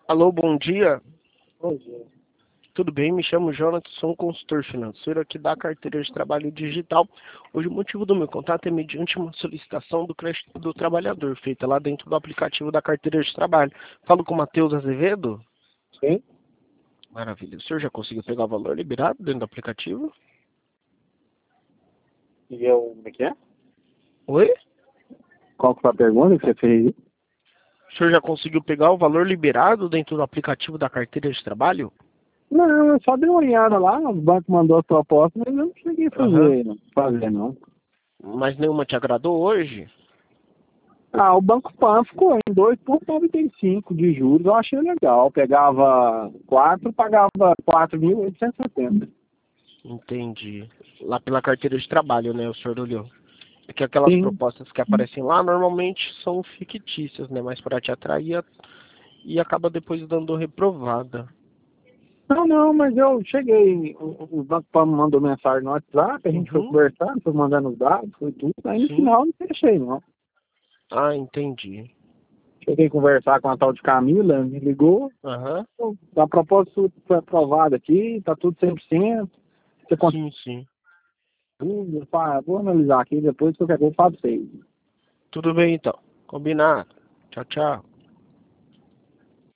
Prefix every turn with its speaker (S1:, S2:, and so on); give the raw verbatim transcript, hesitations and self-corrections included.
S1: Alô, bom dia.
S2: Bom dia.
S1: Tudo bem? Me chamo Jonathan, sou um consultor financeiro aqui da carteira de trabalho digital. Hoje o motivo do meu contato é mediante uma solicitação do crédito do trabalhador, feita lá dentro do aplicativo da carteira de trabalho. Falo com o Matheus Azevedo?
S2: Sim?
S1: Maravilha. O senhor já conseguiu pegar o valor liberado dentro do aplicativo?
S2: E eu, como é que é?
S1: Oi?
S2: Qual que foi a pergunta que você fez?
S1: O senhor já conseguiu pegar o valor liberado dentro do aplicativo da carteira de trabalho?
S2: Não, eu só dei uma olhada lá, o banco mandou a proposta, mas eu não cheguei a
S1: Aham.
S2: fazer, não. fazer não.
S1: Mas nenhuma te agradou hoje?
S2: Ah, o Banco Pan ficou em dois vírgula noventa e cinco de juros, eu achei legal. Pegava quatro, pagava quatro mil oitocentos e setenta.
S1: Entendi. Lá pela carteira de trabalho, né? O senhor olhou. É que aquelas
S2: Sim.
S1: propostas que aparecem lá normalmente são fictícias, né? Mas para te atrair e acaba depois dando reprovada.
S2: Não, não, mas eu cheguei, o, o Banco Pan me mandou mensagem no WhatsApp, a gente foi
S1: Uhum,
S2: conversando, foi mandando os dados, foi tudo, aí no
S1: sim.
S2: final não fechei, não.
S1: Ah, entendi.
S2: Cheguei a conversar com a tal de Camila, me ligou.
S1: Aham,
S2: A proposta foi aprovada aqui, está tudo cem por cento. Você
S1: sim, sim.
S2: consegue, pá, vou analisar aqui depois, qualquer coisa eu falo pra vocês.
S1: Tudo bem então. Combinado. Tchau, tchau.